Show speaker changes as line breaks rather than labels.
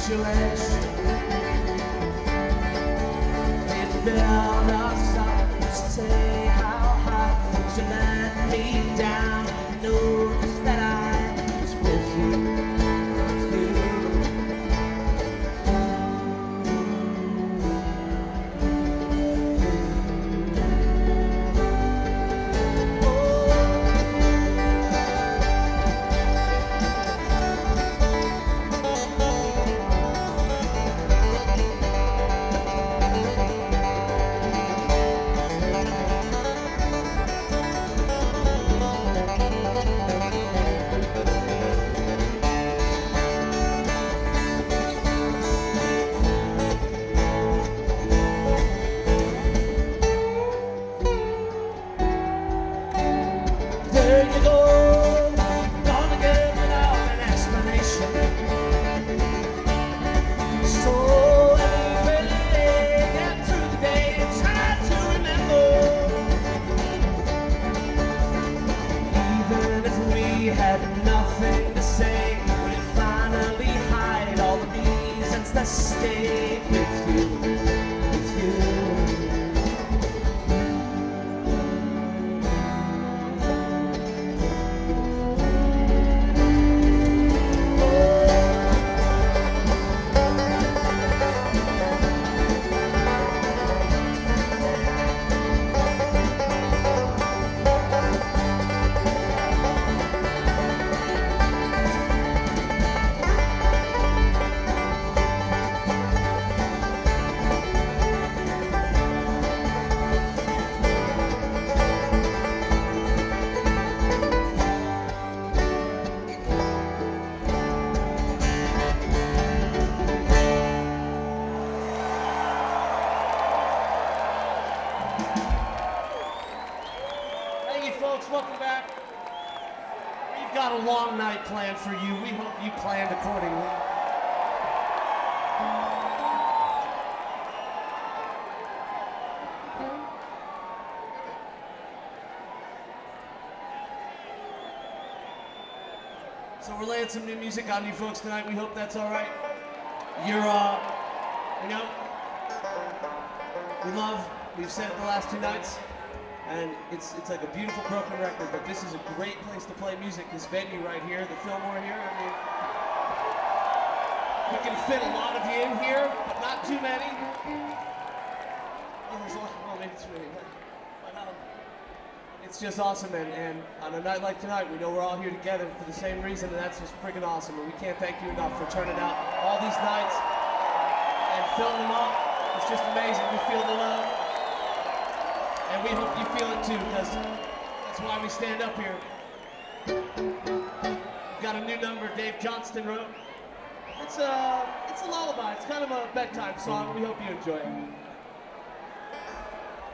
situation. It built us up to say how high you let me down. Knows that I was with you. There you go, gone again without an explanation. So anyway, get through the day and try to remember. Even if we had nothing to say, we finally hide all the reasons that stayed with you, with you. Thank you, folks. Welcome back. We've got a long night planned for you. We hope you planned accordingly. So we're laying some new music on you folks tonight. We hope that's all right. You're, you know, we've said it the last two nights, and it's like a beautiful broken record, but this is a great place to play music. This venue right here, the Fillmore here, I mean, we can fit a lot of you in here, but not too many. Oh, there's a lot, well, maybe too many, but it's just awesome, and on a night like tonight, we know we're all here together for the same reason, and that's just freaking awesome, and we can't thank you enough for turning out all these nights and filling them up. It's just amazing. We feel the love. And we hope you feel it too, because that's why we stand up here. We've got a new number Dave Johnston wrote. It's a lullaby. It's kind of a bedtime song. We hope you enjoy it.